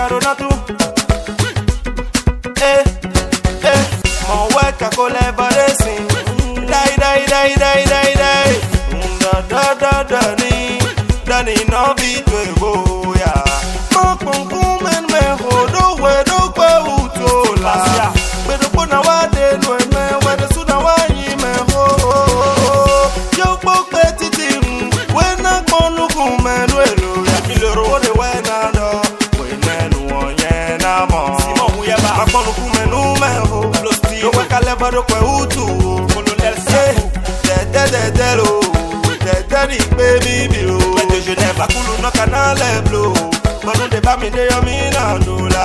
Caronatu. Mon weka collaboration. Die. Dani no be to ya. Pum men me ho do utola. Pero pona wa de no me wa de suna wa yi me ho. Yo po petiti when na konu ku me no elo ya. Ilero de we na do. We na nu onye na mo. Simo hu ya ba. Konu ku me nu me ho. Yo wa kale ba do kwa utu. Kolo del sa. Daddy baby bilo. When je n'ai pas coulu no canal bleu. Manu de ba mi de yo mi na dola.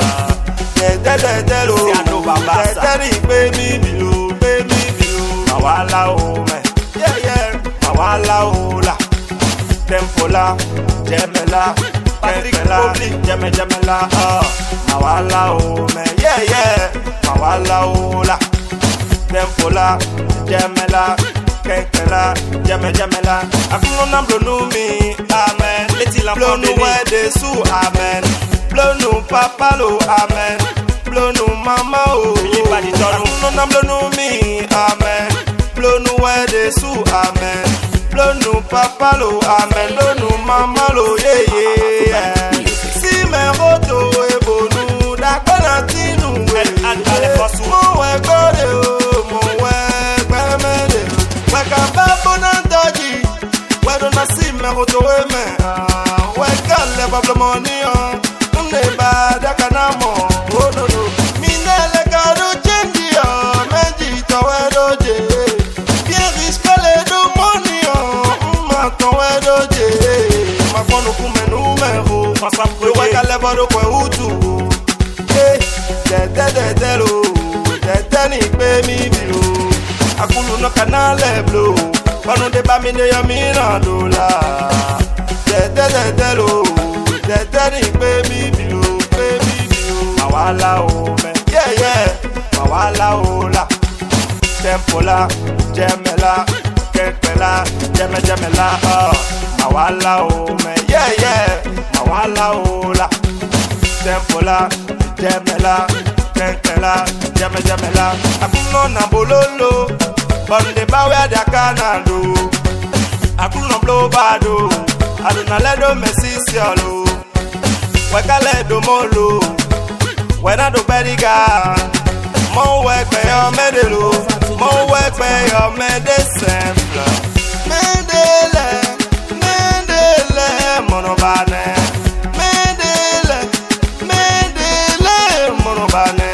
Daddy baby bilo. Mawala o me. Yeah. Mawala o la. Tempo la, jemela. Temela, jemela. Mawala o me. Yeah. Mawala o la. Tempo la, jemela. Kenkela, jamela. Akuno na blonu mi, amen. Leti la blonu wede su, amen. Blonu papa lo, amen. Blonu mama o. Akuno na blonu mi, amen. Blonu wede su, amen. Blonu papa lo, amen. Blonu mama lo, yeah. Si me roto e bonu, da kona tinu we. Mo we gode o, mo we gbemede. Why don't I see me go to me? Why can't I have the money on? Never that can I more. Oh no. Me nele caro change meji to edoje. Bien risque le do money on. Ma to edoje. Ma kono kume numero. Why can't I have the kwa utu? Ni pe mi bilo. Akulu no canale blue. Pano de ba mi de yo mi na dola. Ni baby bilo. Mawala o me. Yeah. Mawala o la. Tempo la, jemela. Kenkela, jemela. Mawala o me. Yeah. Mawala o la. Tempo la, jemela. Kenkela, jemela. Akuno na bololo. Bonde ba we ada kanado. Akuno blow bado. Aduna ledo mesisialo. We kaledo molo. We na do beriga. Mo we pe yo medelo. Mo we pe yo medecin. Medele monobane. Medele monobane.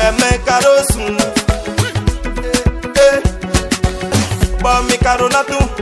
Mi Caronatu.